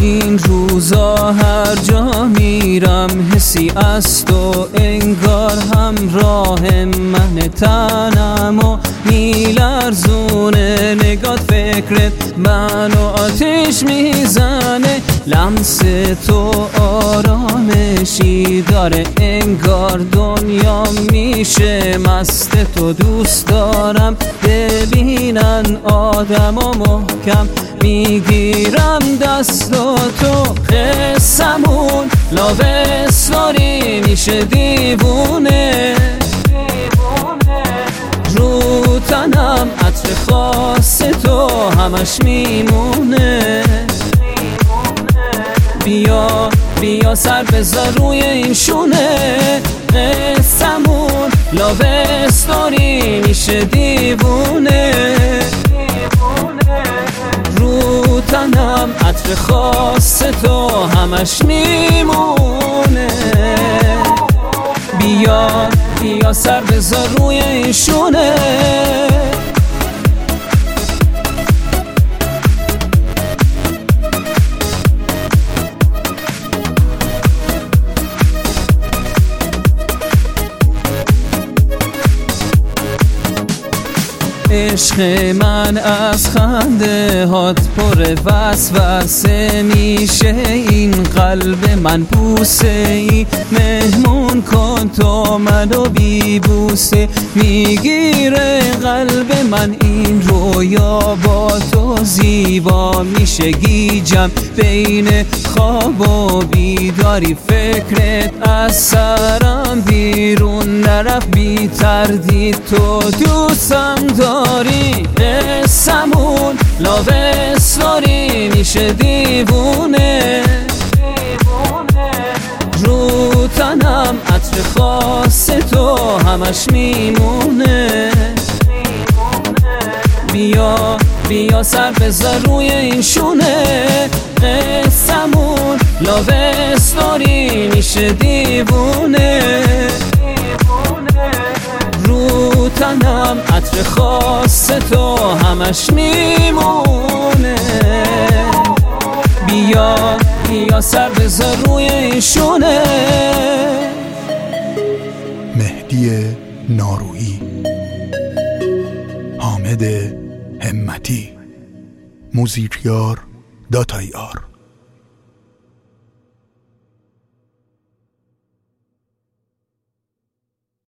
این روزا هر جا میرم حسی است و انگار همراه من تنم و میلرزونه نگات فکرت منو آتش میزنه لمس تو آرامشی داره انگار دنیا میشه مست تو دوست دارم ببینن آدم و محکم میگیرم دست و تو قسمون لاوستوری میشه دیوونه رو تنم عطر خاص تو همش میمونه بیا سر بذار روی این شونه قسمون لاوستوری میشه دیوونه رو تنم عطر خاص تو همش میمونه بیا سر بذار روی این شونه عشق من از خنده هات پر وسوسه میشه این قلب من بوسه ای مهمون کن تو منو بی بوسه میگیره قلب من این رویا با تو زیبا میشه گیجم بین خواب و بیداری فکرت از سرم بیرون نرفت بی تردید تو دوستم داری قسمون لاوستوری میشه دیوونه رو تنم عطر خاص تو همش میمونه بیا سر بذار روی این شونه قسمون لاوستوری میشه دیوونه رو تنم عطر خاص تو همش میمونه بیا سر بذار روی این شونه. مهدی نارویی، حامد همتی، موزیکیار داتایی آر.